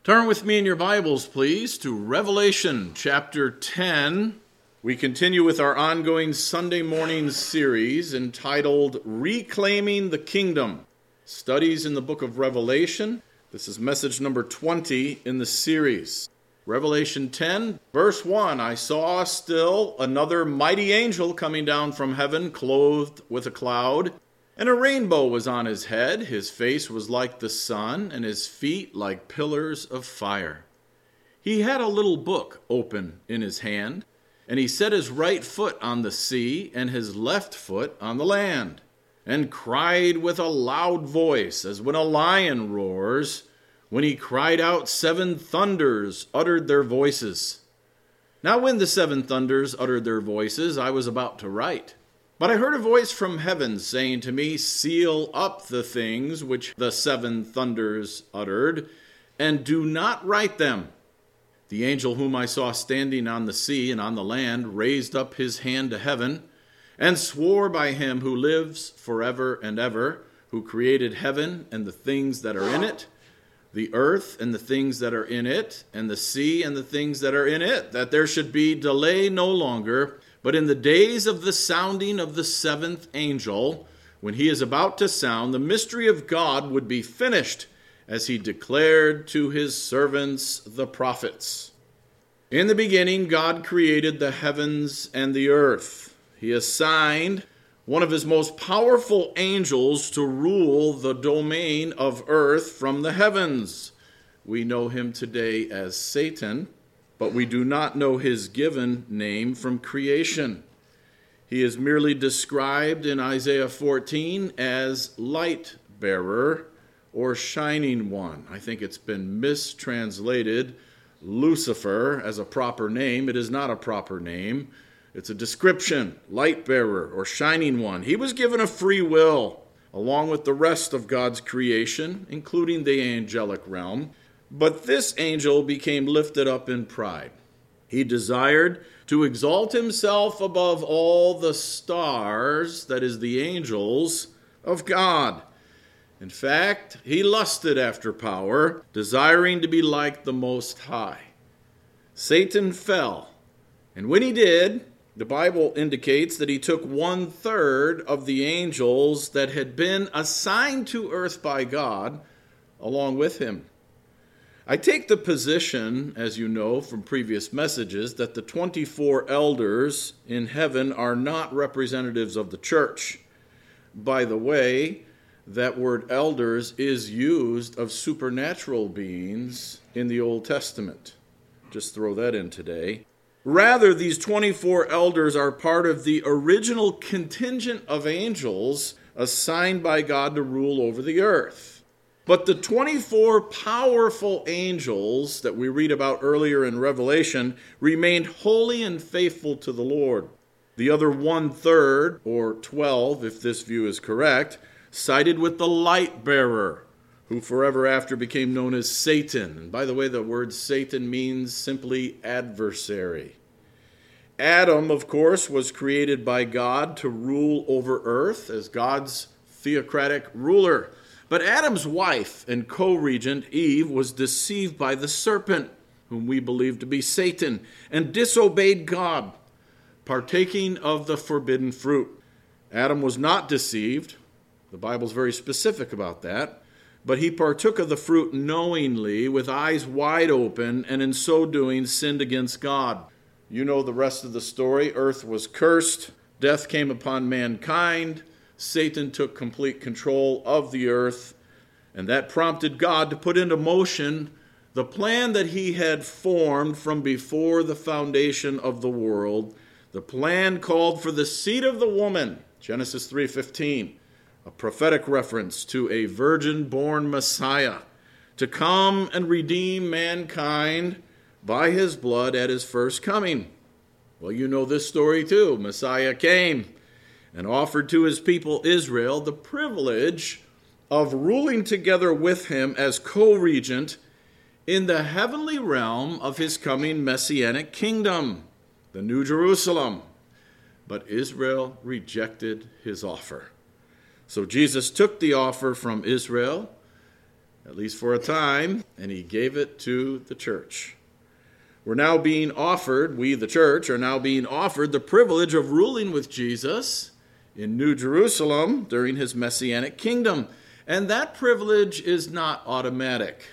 Turn with me in your Bibles, please, to Revelation chapter 10. We continue with our ongoing Sunday morning series entitled Reclaiming the Kingdom. Studies in the book of Revelation. This is message number 20 in the series. Revelation 10, verse 1, I saw still another mighty angel coming down from heaven, clothed with a cloud. And a rainbow was on his head, his face was like the sun, and his feet like pillars of fire. He had a little book open in his hand, and he set his right foot on the sea, and his left foot on the land, and cried with a loud voice, as when a lion roars. When he cried out, 7 thunders uttered their voices. Now when the 7 thunders uttered their voices, I was about to write. But I heard a voice from heaven saying to me, seal up the things which the 7 thunders uttered, and do not write them. The angel whom I saw standing on the sea and on the land raised up his hand to heaven, and swore by him who lives forever and ever, who created heaven and the things that are in it, the earth and the things that are in it, and the sea and the things that are in it, that there should be delay no longer. But in the days of the sounding of the 7th angel, when he is about to sound, the mystery of God would be finished, as he declared to his servants the prophets. In the beginning, God created the heavens and the earth. He assigned one of his most powerful angels to rule the domain of earth from the heavens. We know him today as Satan, but we do not know his given name from creation. He is merely described in Isaiah 14 as light bearer or shining one. I think it's been mistranslated Lucifer as a proper name. It is not a proper name. It's a description, light bearer or shining one. He was given a free will along with the rest of God's creation, including the angelic realm. But this angel became lifted up in pride. He desired to exalt himself above all the stars, that is, the angels of God. In fact, he lusted after power, desiring to be like the Most High. Satan fell, and when he did, the Bible indicates that he took 1/3 of the angels that had been assigned to earth by God along with him. I take the position, as you know from previous messages, that the 24 elders in heaven are not representatives of the church. By the way, that word elders is used of supernatural beings in the Old Testament. Just throw that in today. Rather, these 24 elders are part of the original contingent of angels assigned by God to rule over the earth. But the 24 powerful angels that we read about earlier in Revelation remained holy and faithful to the Lord. The other 1/3, or 12, if this view is correct, sided with the light bearer, who forever after became known as Satan. And by the way, the word Satan means simply adversary. Adam, of course, was created by God to rule over earth as God's theocratic ruler. But Adam's wife and co-regent, Eve, was deceived by the serpent, whom we believe to be Satan, and disobeyed God, partaking of the forbidden fruit. Adam was not deceived. The Bible's very specific about that. But he partook of the fruit knowingly, with eyes wide open, and in so doing sinned against God. You know the rest of the story. Earth was cursed. Death came upon mankind. Satan took complete control of the earth, and that prompted God to put into motion the plan that he had formed from before the foundation of the world. The plan called for the seed of the woman, Genesis 3:15, a prophetic reference to a virgin-born Messiah to come and redeem mankind by his blood at his first coming. Well, you know this story too. Messiah came and offered to his people Israel the privilege of ruling together with him as co-regent in the heavenly realm of his coming messianic kingdom, the New Jerusalem. But Israel rejected his offer. So Jesus took the offer from Israel at least for a time, and he gave it to the church. We're now being offered, we the church, are now being offered the privilege of ruling with Jesus in New Jerusalem during his messianic kingdom. And that privilege is not automatic.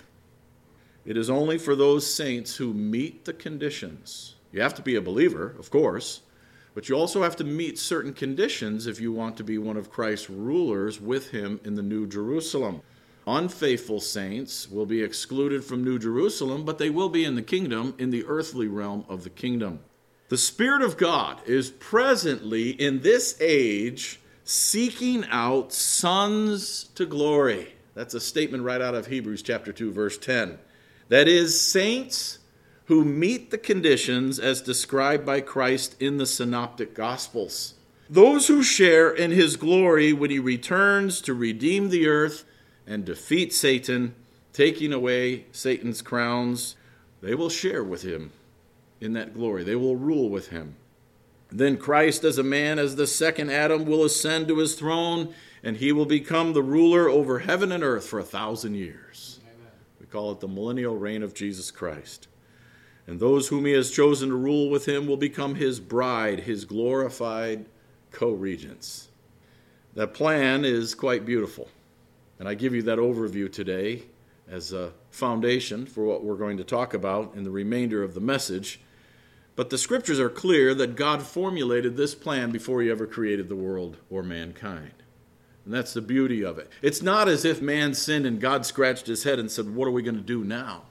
It is only for those saints who meet the conditions. You have to be a believer, of course, but you also have to meet certain conditions if you want to be one of Christ's rulers with him in the New Jerusalem. Unfaithful saints will be excluded from New Jerusalem, but they will be in the kingdom, in the earthly realm of the kingdom. The Spirit of God is presently in this age seeking out sons to glory. That's a statement right out of Hebrews chapter 2, verse 10. That is, saints who meet the conditions as described by Christ in the Synoptic Gospels. Those who share in his glory when he returns to redeem the earth and defeat Satan, taking away Satan's crowns, they will share with him in that glory. They will rule with him. Then Christ as a man, as the second Adam, will ascend to his throne, and he will become the ruler over heaven and earth for 1,000 years. Amen. We call it the millennial reign of Jesus Christ. And those whom he has chosen to rule with him will become his bride, his glorified co-regents. That plan is quite beautiful. And I give you that overview today as a foundation for what we're going to talk about in the remainder of the message. But the scriptures are clear that God formulated this plan before he ever created the world or mankind. And that's the beauty of it. It's not as if man sinned and God scratched his head and said, what are we going to do now?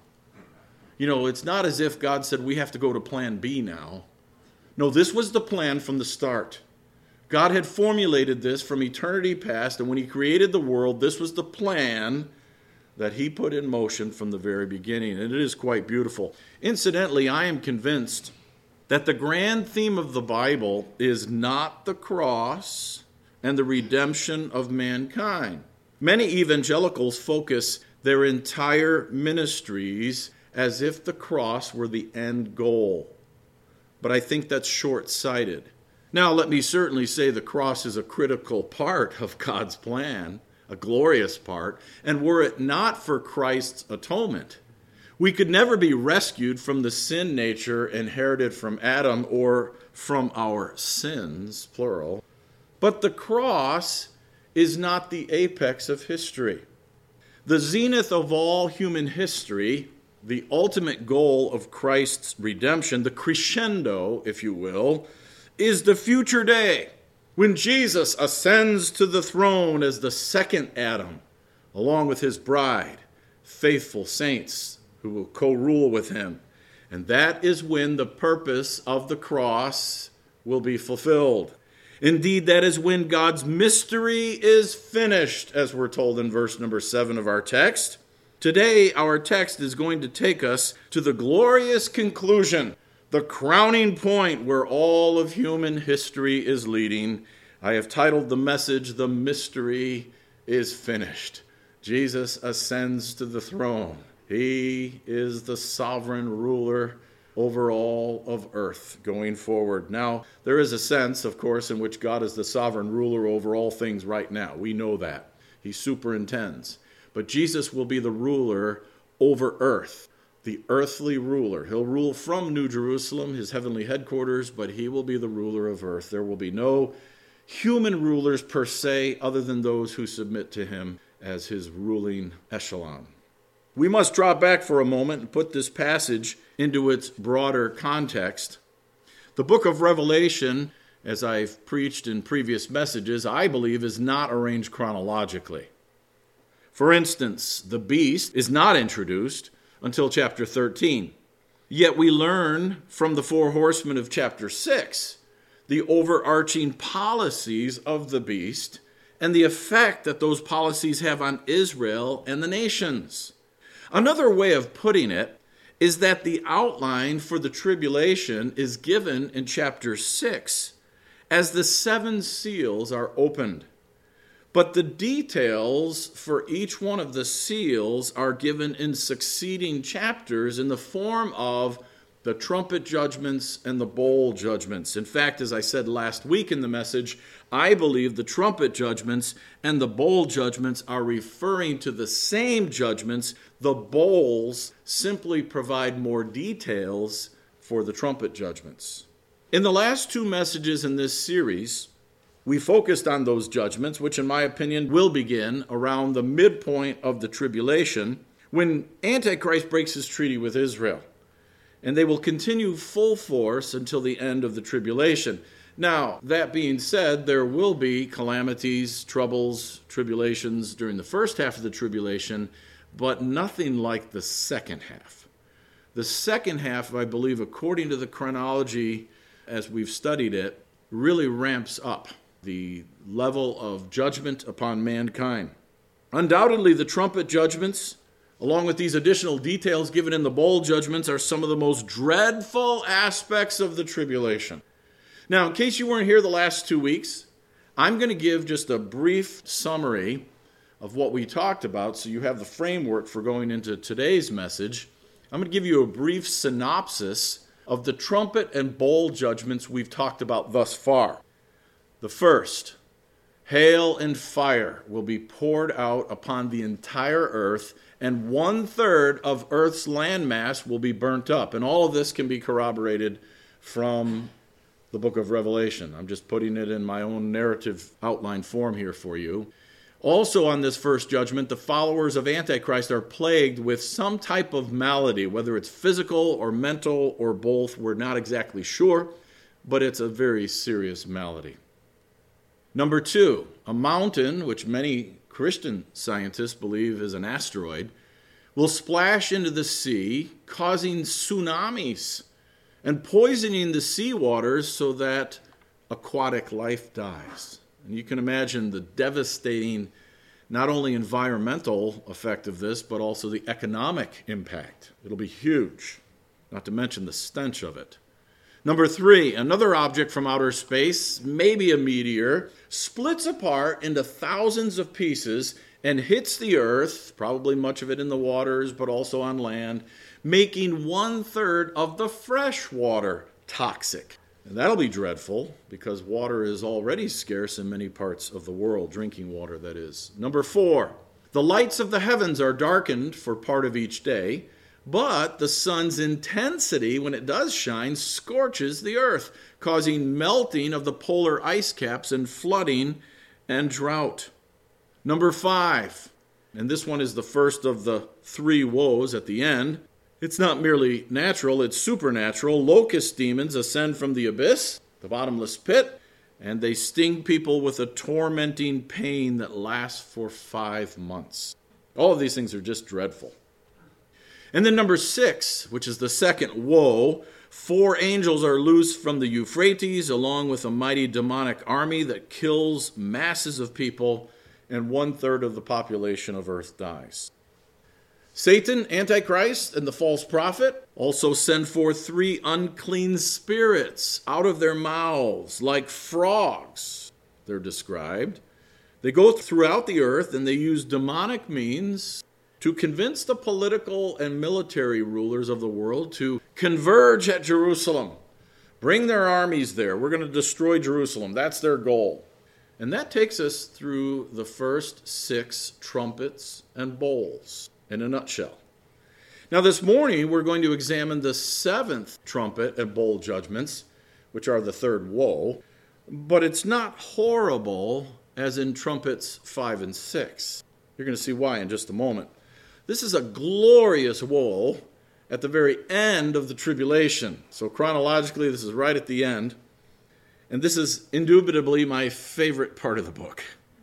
It's not as if God said, we have to go to plan B now. No, this was the plan from the start. God had formulated this from eternity past, and when he created the world, this was the plan that he put in motion from the very beginning, and it is quite beautiful. Incidentally, I am convinced that the grand theme of the Bible is not the cross and the redemption of mankind. Many evangelicals focus their entire ministries as if the cross were the end goal, but I think that's short-sighted. Now, let me certainly say the cross is a critical part of God's plan, a glorious part, and were it not for Christ's atonement, we could never be rescued from the sin nature inherited from Adam or from our sins, plural. But the cross is not the apex of history. The zenith of all human history, the ultimate goal of Christ's redemption, the crescendo, if you will, is the future day when Jesus ascends to the throne as the second Adam, along with his bride, faithful saints who will co-rule with him. And that is when the purpose of the cross will be fulfilled. Indeed, that is when God's mystery is finished, as we're told in verse number 7 of our text. Today, our text is going to take us to the glorious conclusion, the crowning point where all of human history is leading. I have titled the message, "The Mystery is Finished." Jesus ascends to the throne. He is the sovereign ruler over all of earth going forward. Now, there is a sense, of course, in which God is the sovereign ruler over all things right now. We know that. He superintends. But Jesus will be the ruler over earth, the earthly ruler. He'll rule from New Jerusalem, his heavenly headquarters, but he will be the ruler of earth. There will be no human rulers per se, other than those who submit to him as his ruling echelon. We must draw back for a moment and put this passage into its broader context. The book of Revelation, as I've preached in previous messages, I believe is not arranged chronologically. For instance, the beast is not introduced until chapter 13. Yet we learn from the four horsemen of chapter 6 the overarching policies of the beast and the effect that those policies have on Israel and the nations. Another way of putting it is that the outline for the tribulation is given in chapter 6 as the 7 seals are opened. But the details for each one of the seals are given in succeeding chapters in the form of the trumpet judgments and the bowl judgments. In fact, as I said last week in the message, I believe the trumpet judgments and the bowl judgments are referring to the same judgments. The bowls simply provide more details for the trumpet judgments. In the last two messages in this series, we focused on those judgments, which in my opinion will begin around the midpoint of the tribulation, when Antichrist breaks his treaty with Israel. And they will continue full force until the end of the tribulation. Now, that being said, there will be calamities, troubles, tribulations during the first half of the tribulation, but nothing like the second half. The second half, I believe, according to the chronology as we've studied it, really ramps up the level of judgment upon mankind. Undoubtedly, the trumpet judgments, along with these additional details given in the bowl judgments, are some of the most dreadful aspects of the tribulation. Now, in case you weren't here the last 2 weeks, I'm going to give just a brief summary of what we talked about so you have the framework for going into today's message. I'm going to give you a brief synopsis of the trumpet and bowl judgments we've talked about thus far. The first, hail and fire will be poured out upon the entire earth, and 1/3 of Earth's landmass will be burnt up. And all of this can be corroborated from the book of Revelation. I'm just putting it in my own narrative outline form here for you. Also on this first judgment, the followers of Antichrist are plagued with some type of malady, whether it's physical or mental or both. We're not exactly sure, but it's a very serious malady. Number 2, a mountain, which many Christian scientists believe is an asteroid, will splash into the sea, causing tsunamis and poisoning the seawaters so that aquatic life dies. And you can imagine the devastating, not only environmental effect of this, but also the economic impact. It'll be huge, not to mention the stench of it. Number 3, another object from outer space, maybe a meteor, splits apart into thousands of pieces and hits the earth, probably much of it in the waters, but also on land, making 1/3 of the fresh water toxic. And that'll be dreadful because water is already scarce in many parts of the world, drinking water, that is. Number 4, the lights of the heavens are darkened for part of each day, but the sun's intensity, when it does shine, scorches the earth, causing melting of the polar ice caps and flooding and drought. Number 5, and this one is the first of the 3 woes at the end. It's not merely natural, it's supernatural. Locust demons ascend from the abyss, the bottomless pit, and they sting people with a tormenting pain that lasts for 5 months. All of these things are just dreadful. And then number 6, which is the second woe, 4 angels are loosed from the Euphrates, along with a mighty demonic army that kills masses of people, and 1/3 of the population of earth dies. Satan, Antichrist, and the false prophet also send forth 3 unclean spirits out of their mouths, like frogs, they're described. They go throughout the earth, and they use demonic means to convince the political and military rulers of the world to converge at Jerusalem. Bring their armies there. We're going to destroy Jerusalem. That's their goal. And that takes us through the first 6 trumpets and bowls in a nutshell. Now this morning we're going to examine the 7th trumpet and bowl judgments, which are the 3rd woe, but it's not horrible as in trumpets 5 and 6. You're going to see why in just a moment. This is a glorious woe at the very end of the tribulation. So chronologically, this is right at the end. And this is indubitably my favorite part of the book.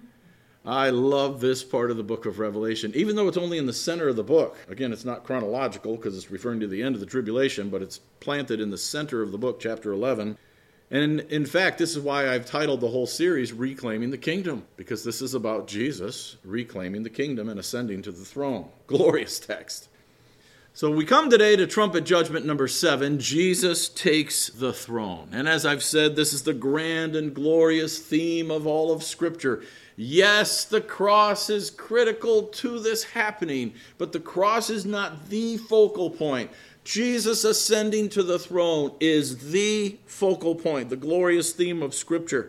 I love this part of the book of Revelation, even though it's only in the center of the book. Again, it's not chronological because it's referring to the end of the tribulation, but it's planted in the center of the book, chapter 11. And in fact, this is why I've titled the whole series, Reclaiming the Kingdom, because this is about Jesus reclaiming the kingdom and ascending to the throne. Glorious text. So we come today to trumpet judgment number 7. Jesus takes the throne. And as I've said, this is the grand and glorious theme of all of Scripture. Yes, the cross is critical to this happening, but the cross is not the focal point. Jesus ascending to the throne is the focal point, the glorious theme of Scripture.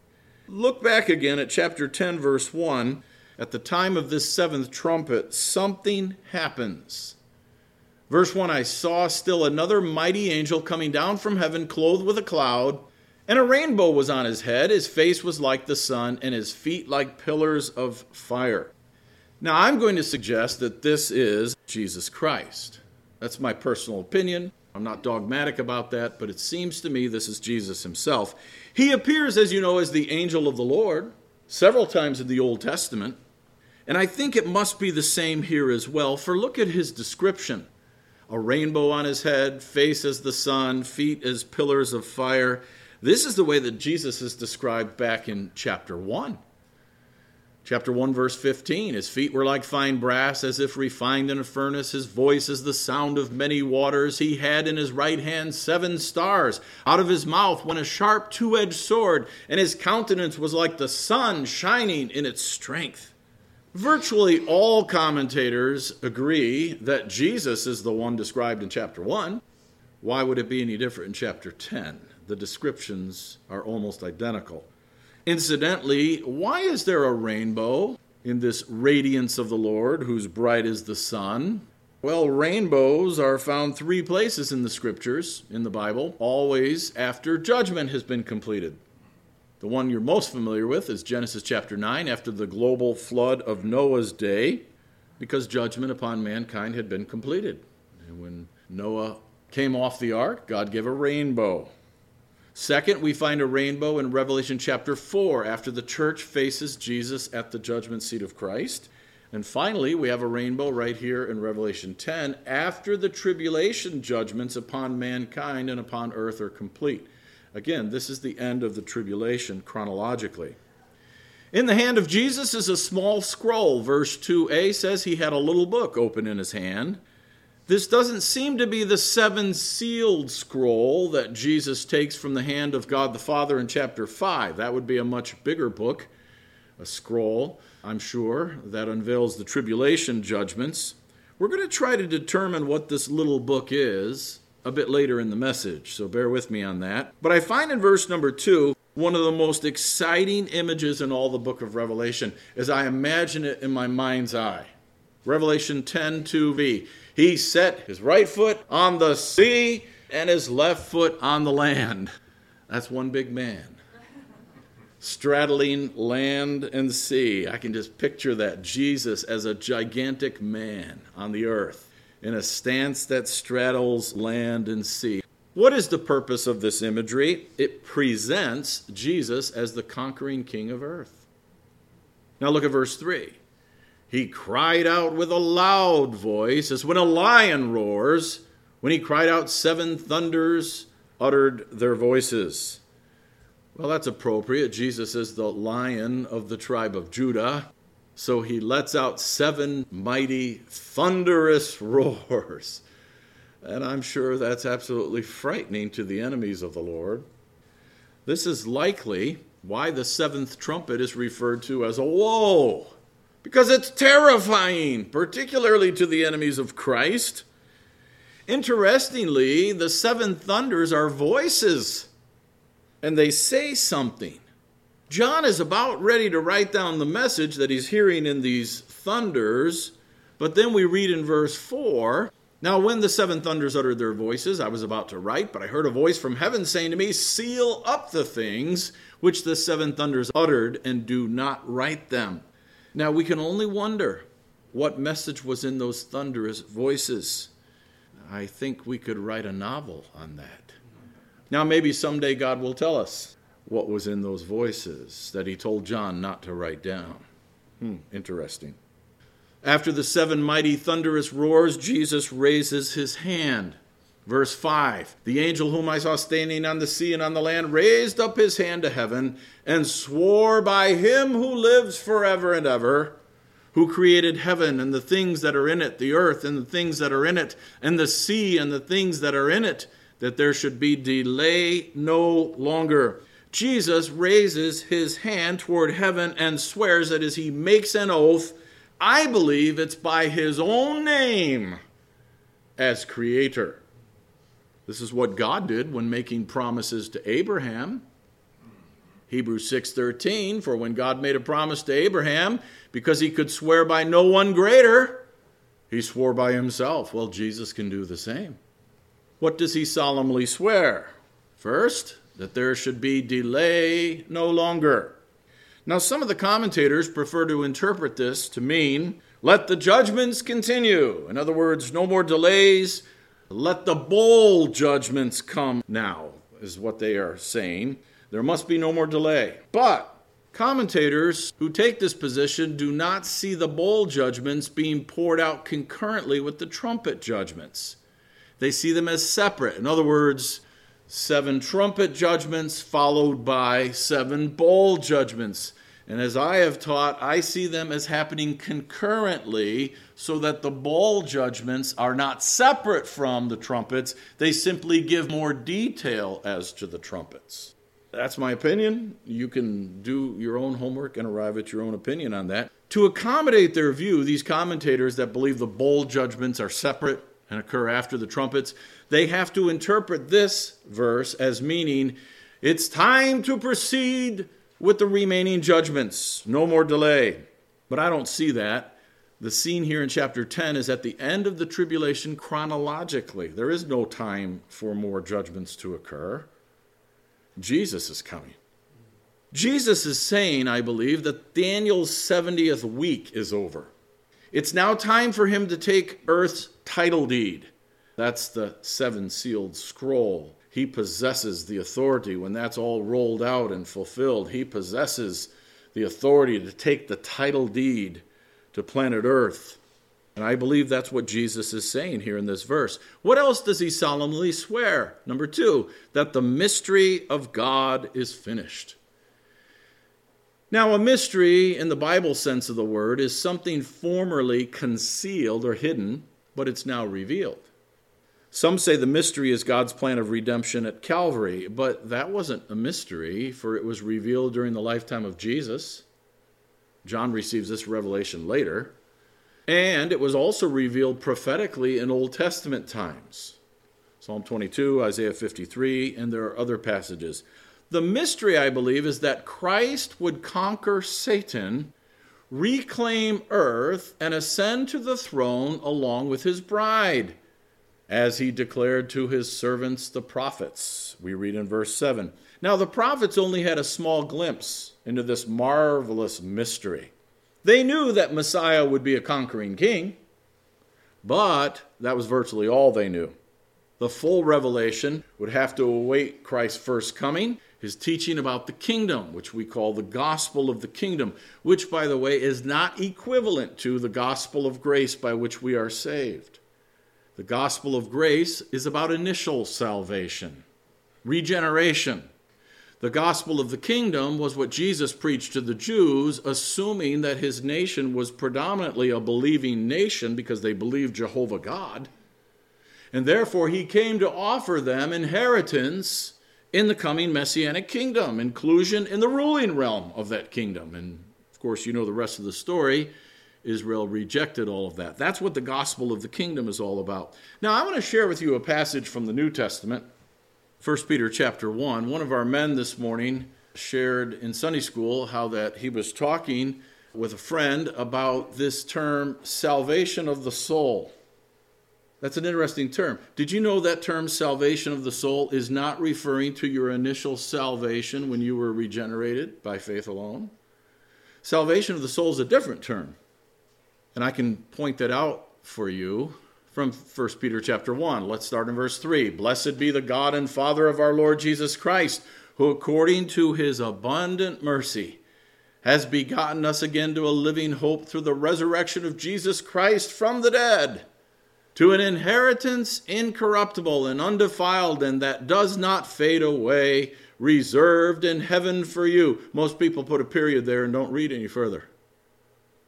Look back again at chapter 10, verse 1. At the time of this 7th trumpet, something happens. Verse 1, I saw still another mighty angel coming down from heaven, clothed with a cloud, and a rainbow was on his head. His face was like the sun, and his feet like pillars of fire. Now, I'm going to suggest that this is Jesus Christ. That's my personal opinion. I'm not dogmatic about that, but it seems to me this is Jesus himself. He appears, as you know, as the angel of the Lord several times in the Old Testament, and I think it must be the same here as well, for look at his description. A rainbow on his head, face as the sun, feet as pillars of fire. This is the way that Jesus is described back in chapter 1. Chapter 1, verse 15, his feet were like fine brass, as if refined in a furnace. His voice is the sound of many waters. He had in his right hand 7 stars. Out of his mouth went a sharp 2-edged sword, and his countenance was like the sun shining in its strength. Virtually all commentators agree that Jesus is the one described in chapter 1. Why would it be any different in chapter 10? The descriptions are almost identical. Incidentally, why is there a rainbow in this radiance of the Lord, whose bright is the sun? Well, rainbows are found 3 places in the Scriptures, in the Bible, always after judgment has been completed. The one you're most familiar with is Genesis chapter 9, after the global flood of Noah's day, because judgment upon mankind had been completed. And when Noah came off the ark, God gave a rainbow. Second, we find a rainbow in Revelation chapter 4, after the church faces Jesus at the judgment seat of Christ. And finally, we have a rainbow right here in Revelation 10, after the tribulation judgments upon mankind and upon earth are complete. Again, this is the end of the tribulation chronologically. In the hand of Jesus is a small scroll. Verse 2a says he had a little book open in his hand. This doesn't seem to be the 7-sealed scroll that Jesus takes from the hand of God the Father in chapter 5. That would be a much bigger book, a scroll, I'm sure, that unveils the tribulation judgments. We're going to try to determine what this little book is a bit later in the message, so bear with me on that. But I find in verse number 2, one of the most exciting images in all the book of Revelation, as I imagine it in my mind's eye. Revelation 10:2b. He set his right foot on the sea and his left foot on the land. That's one big man, straddling land and sea. I can just picture that, Jesus as a gigantic man on the earth, in a stance that straddles land and sea. What is the purpose of this imagery? It presents Jesus as the conquering king of earth. Now look at verse 3. He cried out with a loud voice, as when a lion roars. When he cried out, 7 thunders uttered their voices. Well, that's appropriate. Jesus is the Lion of the tribe of Judah. So he lets out 7 mighty, thunderous roars. And I'm sure that's absolutely frightening to the enemies of the Lord. This is likely why the 7th trumpet is referred to as a woe, because it's terrifying, particularly to the enemies of Christ. Interestingly, the 7 thunders are voices, and they say something. John is about ready to write down the message that he's hearing in these thunders, but then we read in verse 4, now when the 7 thunders uttered their voices, I was about to write, but I heard a voice from heaven saying to me, seal up the things which the 7 thunders uttered, and do not write them. Now we can only wonder what message was in those thunderous voices. I think we could write a novel on that. Now maybe someday God will tell us what was in those voices that he told John not to write down. Interesting. After the 7 mighty thunderous roars, Jesus raises his hand. Verse 5, the angel whom I saw standing on the sea and on the land raised up his hand to heaven and swore by him who lives forever and ever, who created heaven and the things that are in it, the earth and the things that are in it, and the sea and the things that are in it, that there should be delay no longer. Jesus raises his hand toward heaven and swears that as he makes an oath, I believe it's by his own name as creator. This is what God did when making promises to Abraham. Hebrews 6:13, for when God made a promise to Abraham, because he could swear by no one greater, he swore by himself. Well, Jesus can do the same. What does he solemnly swear? First, that there should be delay no longer. Now, some of the commentators prefer to interpret this to mean, let the judgments continue. In other words, no more delays. Let the bowl judgments come now, is what they are saying. There must be no more delay. But commentators who take this position do not see the bowl judgments being poured out concurrently with the trumpet judgments. They see them as separate. In other words, 7 trumpet judgments followed by 7 bowl judgments. And as I have taught, I see them as happening concurrently so that the bowl judgments are not separate from the trumpets. They simply give more detail as to the trumpets. That's my opinion. You can do your own homework and arrive at your own opinion on that. To accommodate their view, these commentators that believe the bowl judgments are separate and occur after the trumpets, they have to interpret this verse as meaning it's time to proceed with the remaining judgments. No more delay. But I don't see that. The scene here in chapter 10 is at the end of the tribulation chronologically. There is no time for more judgments to occur. Jesus is coming. Jesus is saying, I believe, that Daniel's 70th week is over. It's now time for him to take earth's title deed. That's the 7-sealed scroll. He possesses the authority when that's all rolled out and fulfilled. He possesses the authority to take the title deed to planet Earth. And I believe that's what Jesus is saying here in this verse. What else does he solemnly swear? Number 2, that the mystery of God is finished. Now, a mystery in the Bible sense of the word is something formerly concealed or hidden, but it's now revealed. Some say the mystery is God's plan of redemption at Calvary, but that wasn't a mystery, for it was revealed during the lifetime of Jesus. John receives this revelation later. And it was also revealed prophetically in Old Testament times. Psalm 22, Isaiah 53, and there are other passages. The mystery, I believe, is that Christ would conquer Satan, reclaim earth, and ascend to the throne along with his bride, as he declared to his servants, the prophets. We read in verse 7. Now, the prophets only had a small glimpse into this marvelous mystery. They knew that Messiah would be a conquering king, but that was virtually all they knew. The full revelation would have to await Christ's first coming, his teaching about the kingdom, which we call the gospel of the kingdom, which, by the way, is not equivalent to the gospel of grace by which we are saved. The gospel of grace is about initial salvation, regeneration. The gospel of the kingdom was what Jesus preached to the Jews, assuming that his nation was predominantly a believing nation because they believed Jehovah God. And therefore he came to offer them inheritance in the coming messianic kingdom, inclusion in the ruling realm of that kingdom. And of course, you know the rest of the story. Israel rejected all of that. That's what the gospel of the kingdom is all about. Now, I want to share with you a passage from the New Testament. 1 Peter chapter 1, one of our men this morning shared in Sunday school how that he was talking with a friend about this term, salvation of the soul. That's an interesting term. Did you know that term, salvation of the soul, is not referring to your initial salvation when you were regenerated by faith alone? Salvation of the soul is a different term. And I can point that out for you. From 1 Peter chapter 1, let's start in verse 3. Blessed be the God and Father of our Lord Jesus Christ, who according to his abundant mercy has begotten us again to a living hope through the resurrection of Jesus Christ from the dead, to an inheritance incorruptible and undefiled and that does not fade away, reserved in heaven for you. Most people put a period there and don't read any further.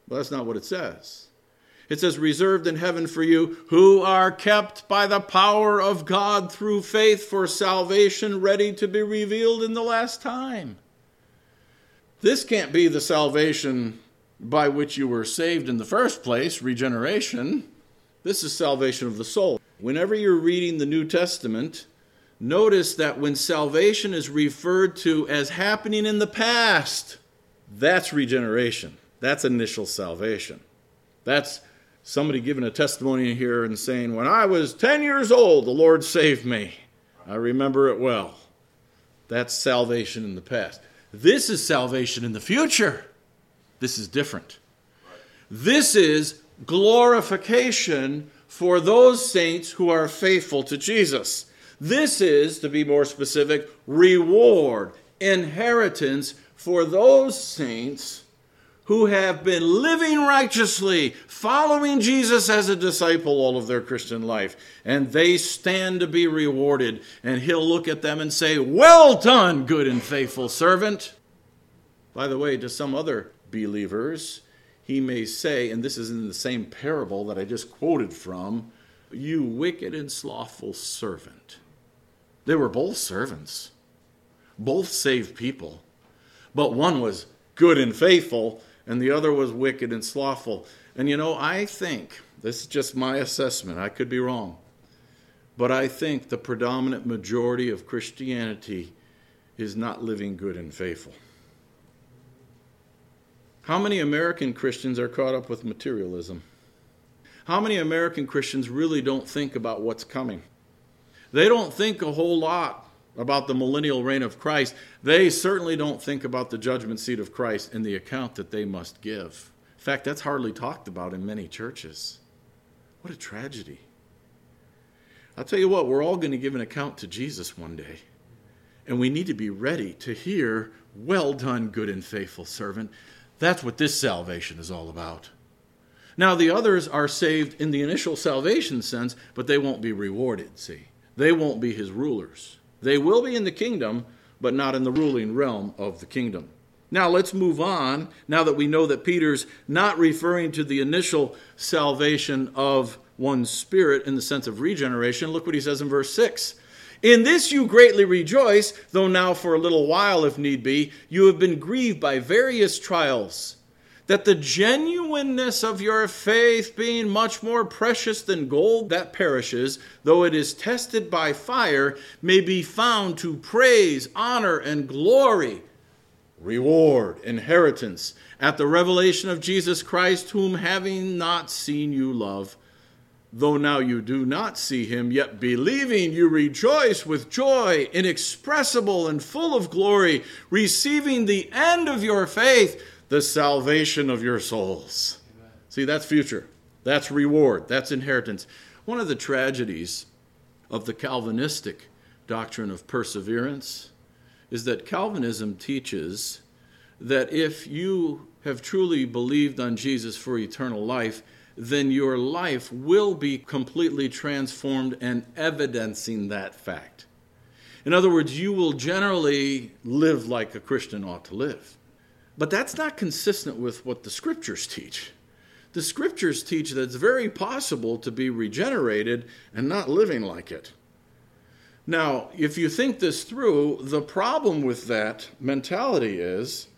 Well, that's not what it says. It says, reserved in heaven for you who are kept by the power of God through faith for salvation ready to be revealed in the last time. This can't be the salvation by which you were saved in the first place, regeneration. This is salvation of the soul. Whenever you're reading the New Testament, notice that when salvation is referred to as happening in the past, that's regeneration. That's initial salvation. That's somebody giving a testimony here and saying, when I was 10 years old, the Lord saved me. I remember it well. That's salvation in the past. This is salvation in the future. This is different. This is glorification for those saints who are faithful to Jesus. This is, to be more specific, reward, inheritance for those saints who have been living righteously, following Jesus as a disciple all of their Christian life. And they stand to be rewarded. And he'll look at them and say, well done, good and faithful servant. By the way, to some other believers, he may say, and this is in the same parable that I just quoted from, you wicked and slothful servant. They were both servants, both saved people, but one was good and faithful, and the other was wicked and slothful. And I think, this is just my assessment, I could be wrong, but I think the predominant majority of Christianity is not living good and faithful. How many American Christians are caught up with materialism? How many American Christians really don't think about what's coming? They don't think a whole lot about the millennial reign of Christ. They certainly don't think about the judgment seat of Christ and the account that they must give. In fact, that's hardly talked about in many churches. What a tragedy. I'll tell you what, we're all going to give an account to Jesus one day. And we need to be ready to hear, well done, good and faithful servant. That's what this salvation is all about. Now, the others are saved in the initial salvation sense, but they won't be rewarded, see. They won't be his rulers. They will be in the kingdom, but not in the ruling realm of the kingdom. Now, let's move on, now that we know that Peter's not referring to the initial salvation of one's spirit in the sense of regeneration. Look what he says in verse 6. In this you greatly rejoice, though now for a little while, if need be, you have been grieved by various trials, that the genuineness of your faith, being much more precious than gold that perishes, though it is tested by fire, may be found to praise, honor, and glory, reward, inheritance, at the revelation of Jesus Christ, whom having not seen you love, though now you do not see him, yet believing you rejoice with joy inexpressible and full of glory, receiving the end of your faith, the salvation of your souls. Amen. See, that's future. That's reward. That's inheritance. One of the tragedies of the Calvinistic doctrine of perseverance is that Calvinism teaches that if you have truly believed on Jesus for eternal life, then your life will be completely transformed and evidencing that fact. In other words, you will generally live like a Christian ought to live. But that's not consistent with what the Scriptures teach. The Scriptures teach that it's very possible to be regenerated and not living like it. Now, if you think this through, the problem with that mentality is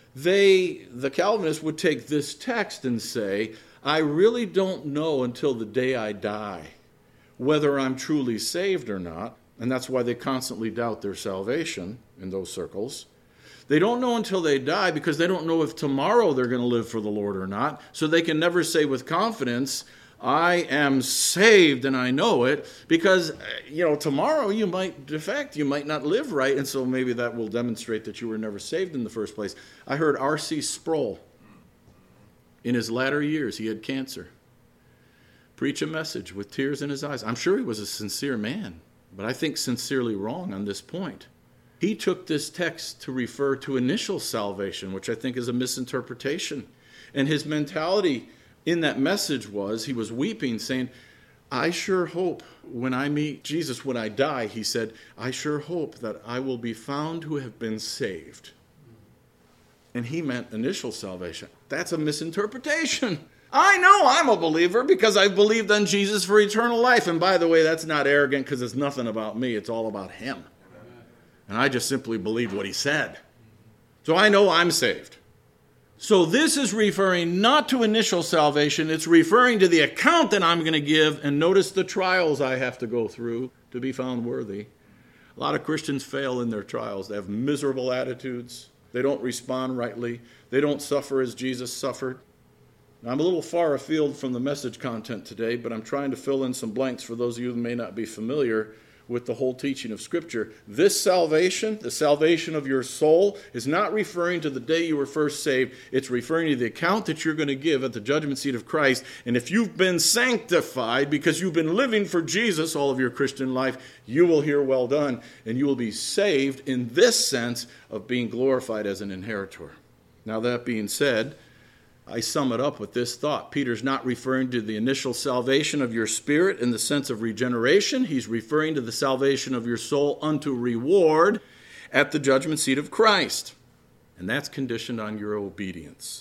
the Calvinists would take this text and say, I really don't know until the day I die whether I'm truly saved or not, and that's why they constantly doubt their salvation in those circles. They don't know until they die because they don't know if tomorrow they're going to live for the Lord or not, so they can never say with confidence, I am saved and I know it, because tomorrow you might defect, you might not live right, and so maybe that will demonstrate that you were never saved in the first place. I heard R.C. Sproul, in his latter years, he had cancer, preach a message with tears in his eyes. I'm sure he was a sincere man, but I think sincerely wrong on this point. He took this text to refer to initial salvation, which I think is a misinterpretation. And his mentality in that message was, he was weeping, saying, I sure hope when I meet Jesus, when I die, he said, I sure hope that I will be found who have been saved. And he meant initial salvation. That's a misinterpretation. I know I'm a believer because I've believed on Jesus for eternal life. And by the way, that's not arrogant because it's nothing about me. It's all about him. And I just simply believed what he said. So I know I'm saved. So this is referring not to initial salvation. It's referring to the account that I'm going to give. And notice the trials I have to go through to be found worthy. A lot of Christians fail in their trials. They have miserable attitudes. They don't respond rightly. They don't suffer as Jesus suffered. Now, I'm a little far afield from the message content today, but I'm trying to fill in some blanks for those of you who may not be familiar with the whole teaching of Scripture. This salvation, the salvation of your soul, is not referring to the day you were first saved. It's referring to the account that you're going to give at the judgment seat of Christ. And if you've been sanctified because you've been living for Jesus all of your Christian life, you will hear well done, and you will be saved in this sense of being glorified as an inheritor. Now, that being said, I sum it up with this thought. Peter's not referring to the initial salvation of your spirit in the sense of regeneration. He's referring to the salvation of your soul unto reward at the judgment seat of Christ. And that's conditioned on your obedience.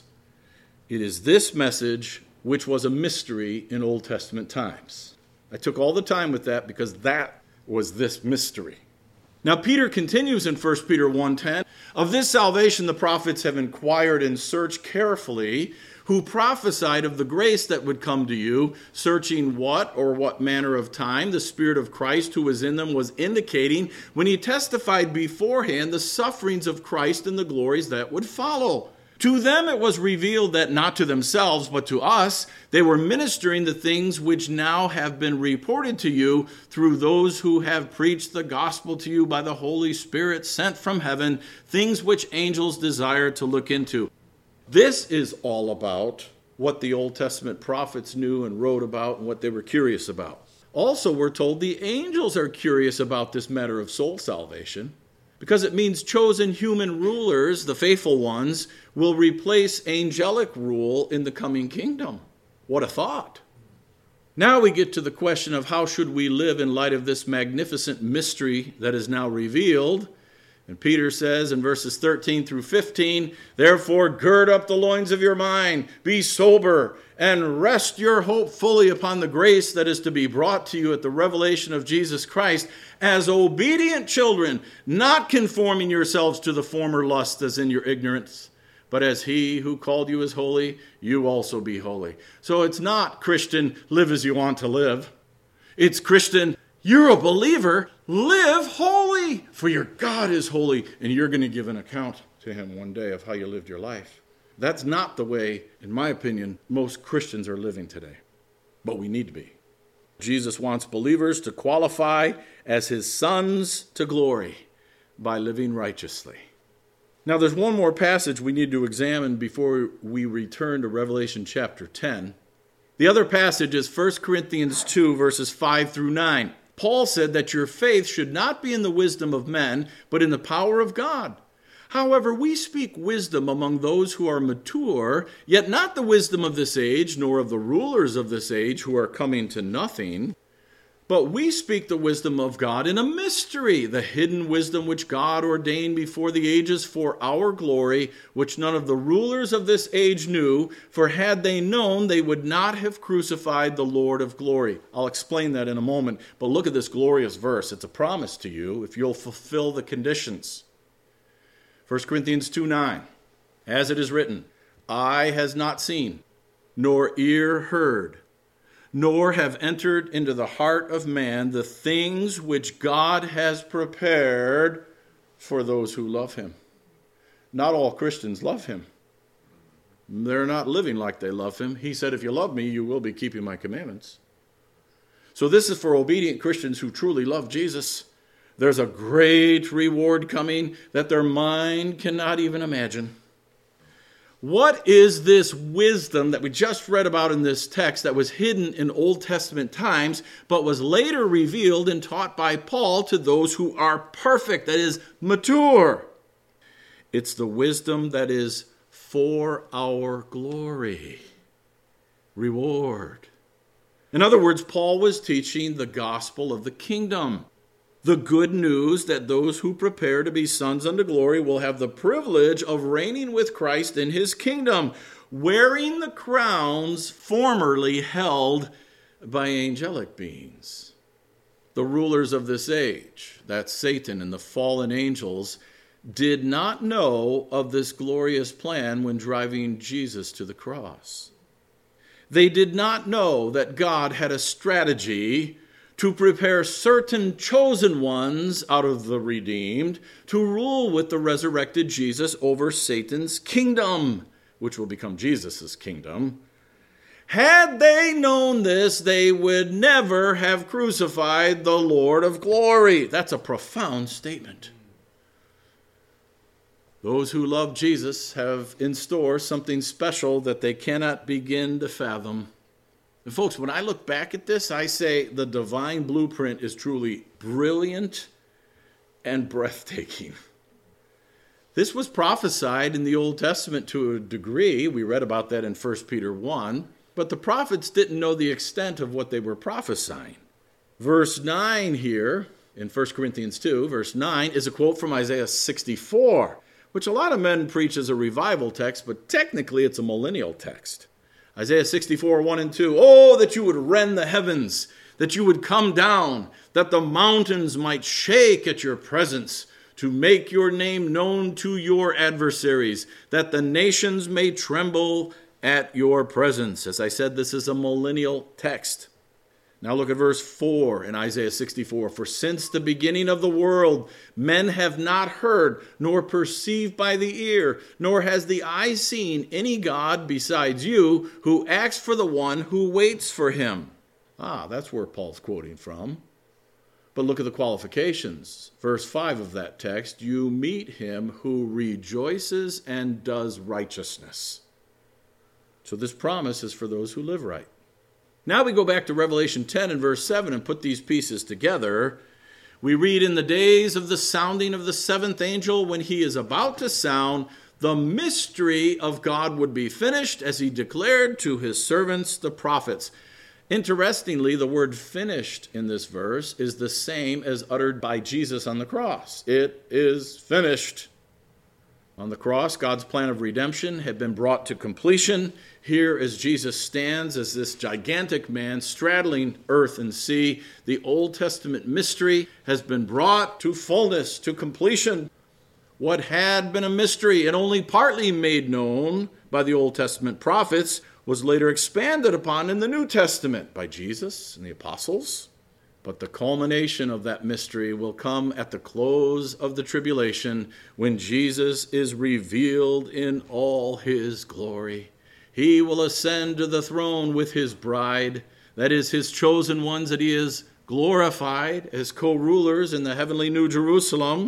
It is this message which was a mystery in Old Testament times. I took all the time with that because that was this mystery. Now, Peter continues in 1 Peter 1:10, of this salvation the prophets have inquired and searched carefully, who prophesied of the grace that would come to you, searching what or what manner of time the Spirit of Christ who was in them was indicating when he testified beforehand the sufferings of Christ and the glories that would follow. To them it was revealed that not to themselves, but to us, they were ministering the things which now have been reported to you through those who have preached the gospel to you by the Holy Spirit sent from heaven, things which angels desire to look into. This is all about what the Old Testament prophets knew and wrote about and what they were curious about. Also, we're told the angels are curious about this matter of soul salvation, because it means chosen human rulers, the faithful ones, will replace angelic rule in the coming kingdom. What a thought. Now we get to the question of how should we live in light of this magnificent mystery that is now revealed. And Peter says in verses 13 through 15, therefore gird up the loins of your mind, be sober, and rest your hope fully upon the grace that is to be brought to you at the revelation of Jesus Christ, as obedient children, not conforming yourselves to the former lust as in your ignorance, but as he who called you is holy, you also be holy. So it's not, Christian, live as you want to live. It's, Christian, you're a believer, live holy, for your God is holy, and you're going to give an account to him one day of how you lived your life. That's not the way, in my opinion, most Christians are living today. But we need to be. Jesus wants believers to qualify as his sons to glory by living righteously. Now, there's one more passage we need to examine before we return to Revelation chapter 10. The other passage is 1 Corinthians 2, verses 5 through 9. Paul said that your faith should not be in the wisdom of men, but in the power of God. However, we speak wisdom among those who are mature, yet not the wisdom of this age, nor of the rulers of this age who are coming to nothing. But we speak the wisdom of God in a mystery, the hidden wisdom which God ordained before the ages for our glory, which none of the rulers of this age knew, for had they known, they would not have crucified the Lord of glory. I'll explain that in a moment, but look at this glorious verse. It's a promise to you if you'll fulfill the conditions. 1 Corinthians 2:9, as it is written, eye has not seen, nor ear heard, nor have entered into the heart of man the things which God has prepared for those who love him. Not all Christians love him. They're not living like they love him. He said, if you love me, you will be keeping my commandments. So this is for obedient Christians who truly love Jesus. There's a great reward coming that their mind cannot even imagine. What is this wisdom that we just read about in this text that was hidden in Old Testament times, but was later revealed and taught by Paul to those who are perfect, that is, mature? It's the wisdom that is for our glory, reward. In other words, Paul was teaching the gospel of the kingdom. the good news that those who prepare to be sons unto glory will have the privilege of reigning with Christ in his kingdom, wearing the crowns formerly held by angelic beings. The rulers of this age, that's Satan and the fallen angels, did not know of this glorious plan when driving Jesus to the cross. They did not know that God had a strategy to prepare certain chosen ones out of the redeemed to rule with the resurrected Jesus over Satan's kingdom, which will become Jesus' kingdom. Had they known this, they would never have crucified the Lord of glory. That's a profound statement. Those who love Jesus have in store something special that they cannot begin to fathom. And folks, when I look back at this, I say the divine blueprint is truly brilliant and breathtaking. This was prophesied in the Old Testament to a degree. We read about that in 1 Peter 1. But the prophets didn't know the extent of what they were prophesying. Verse 9 here, in 1 Corinthians 2, verse 9, is a quote from Isaiah 64, which a lot of men preach as a revival text, but technically it's a millennial text. Isaiah 64, 1 and 2, "Oh, that you would rend the heavens, that you would come down, that the mountains might shake at your presence, to make your name known to your adversaries, that the nations may tremble at your presence." As I said, this is a millennial text. Now look at verse 4 in Isaiah 64. "For since the beginning of the world, men have not heard, nor perceived by the ear, nor has the eye seen any God besides you, who acts for the one who waits for him." That's where Paul's quoting from. But look at the qualifications. Verse 5 of that text, "You meet him who rejoices and does righteousness." So this promise is for those who live right. Now we go back to Revelation 10 and verse 7 and put these pieces together. We read, "In the days of the sounding of the seventh angel, when he is about to sound, the mystery of God would be finished, as he declared to his servants, the prophets." Interestingly, the word "finished" in this verse is the same as uttered by Jesus on the cross. It is finished. On the cross, God's plan of redemption had been brought to completion. Here, as Jesus stands as this gigantic man straddling earth and sea, the Old Testament mystery has been brought to fullness, to completion. What had been a mystery and only partly made known by the Old Testament prophets was later expanded upon in the New Testament by Jesus and the apostles. But the culmination of that mystery will come at the close of the tribulation, when Jesus is revealed in all his glory. He will ascend to the throne with his bride, that is, his chosen ones that he has glorified as co-rulers in the heavenly New Jerusalem.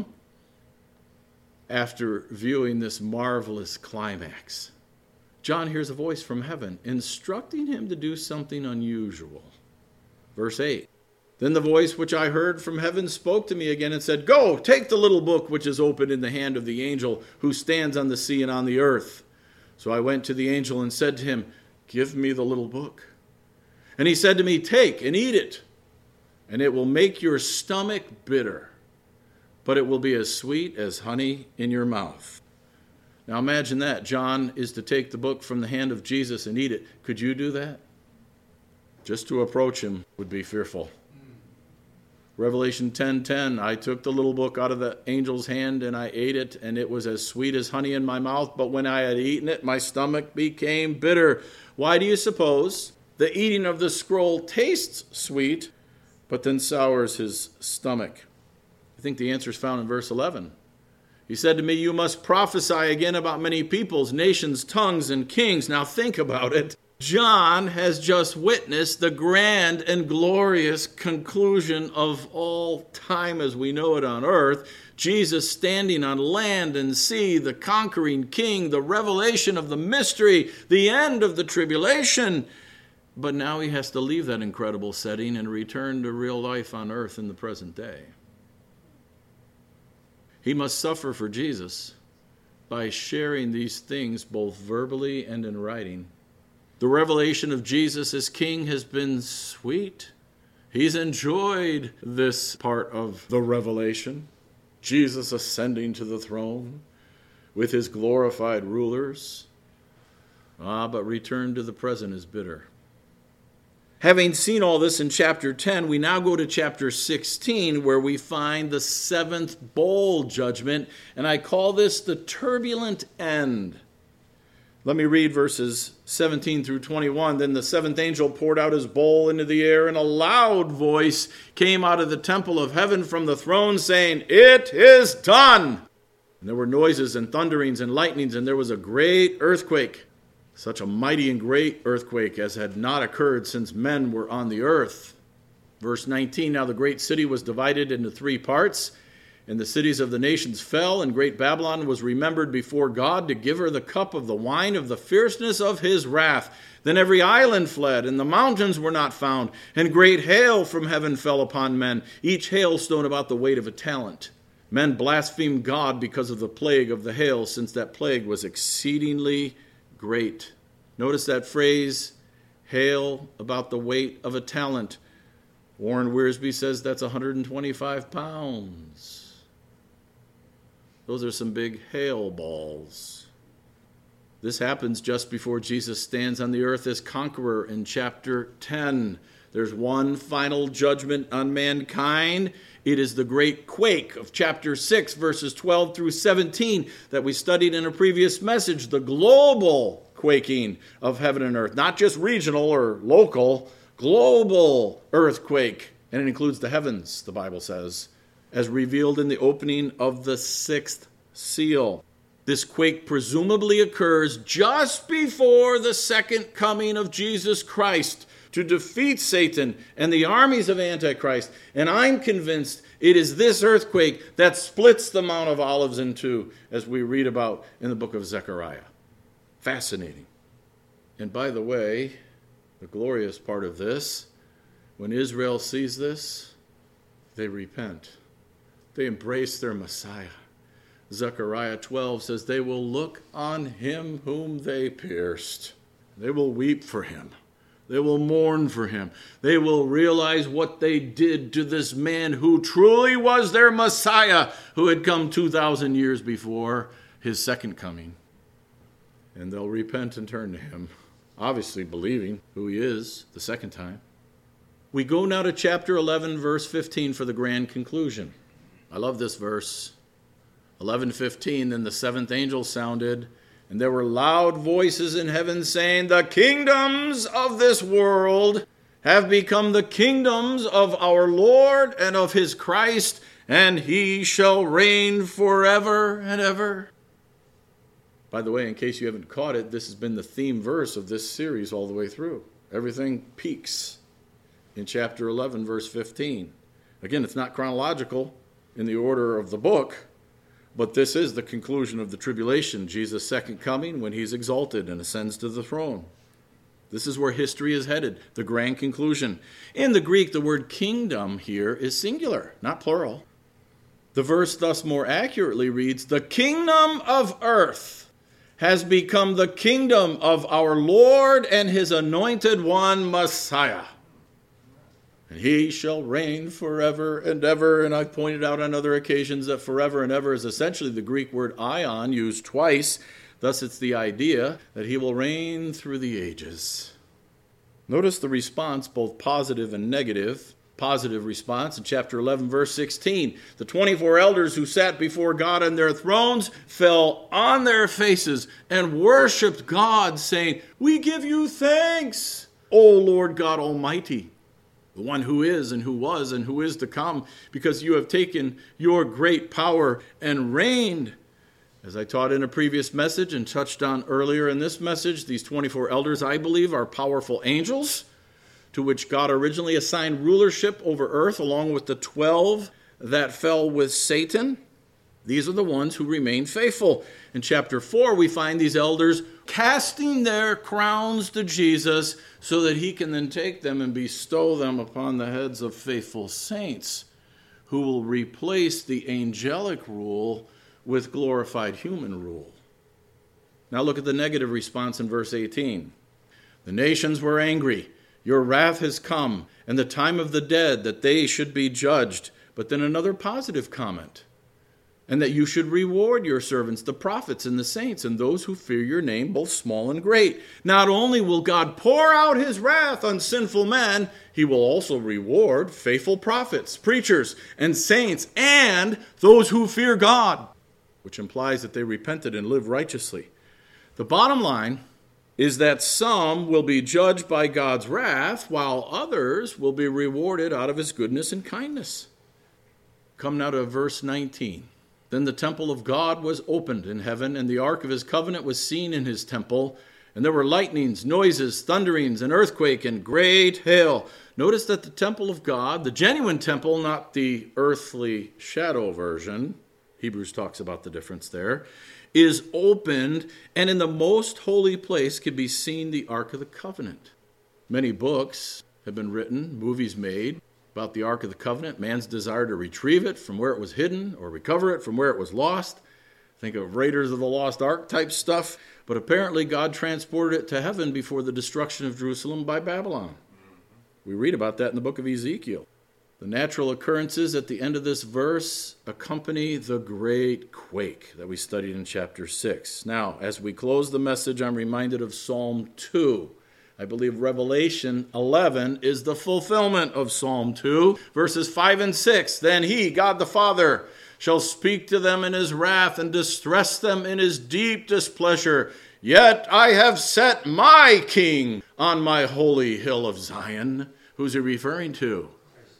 After viewing this marvelous climax, John hears a voice from heaven instructing him to do something unusual. Verse 8. "Then the voice which I heard from heaven spoke to me again and said, 'Go, take the little book which is open in the hand of the angel who stands on the sea and on the earth.' So I went to the angel and said to him, 'Give me the little book.' And he said to me, 'Take and eat it, and it will make your stomach bitter, but it will be as sweet as honey in your mouth.'" Now imagine that. John is to take the book from the hand of Jesus and eat it. Could you do that? Just to approach him would be fearful. Revelation 10:10, "I took the little book out of the angel's hand and I ate it, and it was as sweet as honey in my mouth, but when I had eaten it, my stomach became bitter." Why do you suppose the eating of the scroll tastes sweet, but then sours his stomach? I think the answer is found in verse 11. "He said to me, 'You must prophesy again about many peoples, nations, tongues, and kings.'" Now think about it. John has just witnessed the grand and glorious conclusion of all time as we know it on earth. Jesus standing on land and sea, the conquering king, the revelation of the mystery, the end of the tribulation. But now he has to leave that incredible setting and return to real life on earth in the present day. He must suffer for Jesus by sharing these things both verbally and in writing. The revelation of Jesus as King has been sweet He's enjoyed this part of the revelation. Jesus ascending to the throne with his glorified rulers. But return to the present is bitter. Having seen all this in chapter 10, we now go to chapter 16, where we find the seventh bowl judgment, and I call this the turbulent end. Let me read verses 17 through 21. Then the seventh angel poured out his bowl into the air, and a loud voice came out of the temple of heaven from the throne, saying, "It is done!" And there were noises and thunderings and lightnings, and there was a great earthquake. Such a mighty and great earthquake as had not occurred since men were on the earth. Verse 19, now the great city was divided into 3 parts, and the cities of the nations fell, and great Babylon was remembered before God to give her the cup of the wine of the fierceness of his wrath. Then every island fled, and the mountains were not found, and great hail from heaven fell upon men, each hailstone about the weight of a talent. Men blasphemed God because of the plague of the hail, since that plague was exceedingly great. Notice that phrase, hail about the weight of a talent. Warren Wiersbe says that's 125 pounds. Those are some big hail balls. This happens just before Jesus stands on the earth as conqueror in chapter 10. There's one final judgment on mankind. It is the great quake of chapter 6, verses 12 through 17 that we studied in a previous message, the global quaking of heaven and earth, not just regional or local, global earthquake. And it includes the heavens, the Bible says, as revealed in the opening of the 6th seal. This quake presumably occurs just before the second coming of Jesus Christ to defeat Satan and the armies of Antichrist. And I'm convinced it is this earthquake that splits the Mount of Olives in two, as we read about in the book of Zechariah. Fascinating. And by the way, the glorious part of this, when Israel sees this, they repent. They embrace their Messiah. Zechariah 12 says they will look on him whom they pierced. They will weep for him. They will mourn for him. They will realize what they did to this man who truly was their Messiah, who had come 2,000 years before his second coming. And they'll repent and turn to him, obviously believing who he is the second time. We go now to chapter 11, verse 15 for the grand conclusion. I love this verse. 11:15, then the seventh angel sounded, and there were loud voices in heaven saying, the kingdoms of this world have become the kingdoms of our Lord and of his Christ, and he shall reign forever and ever. By the way, in case you haven't caught it, this has been the theme verse of this series all the way through. Everything peaks in chapter 11, verse 15. Again, it's not chronological in the order of the book, but this is the conclusion of the tribulation, Jesus' second coming when he's exalted and ascends to the throne. This is where history is headed, the grand conclusion. In the Greek, the word kingdom here is singular, not plural. The verse thus more accurately reads, the kingdom of earth has become the kingdom of our Lord and his anointed one, Messiah. And he shall reign forever and ever. And I've pointed out on other occasions that forever and ever is essentially the Greek word aion, used twice. Thus it's the idea that he will reign through the ages. Notice the response, both positive and negative. Positive response in chapter 11, verse 16. The 24 elders who sat before God on their thrones fell on their faces and worshiped God, saying, we give you thanks, O Lord God Almighty, the one who is and who was and who is to come, because you have taken your great power and reigned. As I taught in a previous message and touched on earlier in this message, these 24 elders, I believe, are powerful angels to which God originally assigned rulership over earth, along with the 12 that fell with Satan. These are the ones who remain faithful. In chapter 4, we find these elders casting their crowns to Jesus so that he can then take them and bestow them upon the heads of faithful saints who will replace the angelic rule with glorified human rule. Now look at the negative response in verse 18. The nations were angry, Your wrath has come, and the time of the dead, that they should be judged. But then another positive comment. And that you should reward your servants, the prophets and the saints, and those who fear your name, both small and great. Not only will God pour out his wrath on sinful men, he will also reward faithful prophets, preachers, and saints, and those who fear God, which implies that they repented and lived righteously. The bottom line is that some will be judged by God's wrath, while others will be rewarded out of his goodness and kindness. Come now to verse 19. Then the temple of God was opened in heaven, and the ark of his covenant was seen in his temple. And there were lightnings, noises, thunderings, an earthquake, and great hail. Notice that the temple of God, the genuine temple, not the earthly shadow version, Hebrews talks about the difference there, is opened, and in the most holy place can be seen the Ark of the Covenant. Many books have been written, movies made, about the Ark of the Covenant, man's desire to retrieve it from where it was hidden or recover it from where it was lost. Think of Raiders of the Lost Ark type stuff. But apparently God transported it to heaven before the destruction of Jerusalem by Babylon. We read about that in the book of Ezekiel. The natural occurrences at the end of this verse accompany the great quake that we studied in chapter 6. Now, as we close the message, I'm reminded of Psalm 2. I believe Revelation 11 is the fulfillment of Psalm 2, verses 5 and 6. Then he, God the Father, shall speak to them in his wrath and distress them in his deep displeasure. Yet I have set my king on my holy hill of Zion. Who's he referring to?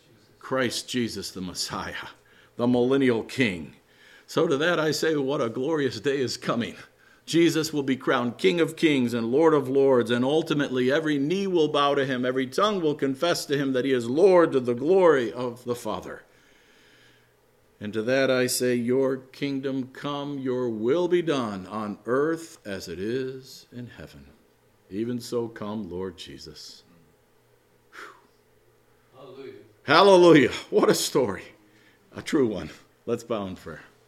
Christ Jesus the Messiah, the millennial king. So to that I say, what a glorious day is coming. Jesus will be crowned King of Kings and Lord of Lords, and ultimately every knee will bow to him, every tongue will confess to him that he is Lord, to the glory of the Father. And to that I say, your kingdom come, your will be done on earth as it is in heaven. Even so come, Lord Jesus. Whew. Hallelujah. Hallelujah. What a story. A true one. Let's bow in prayer.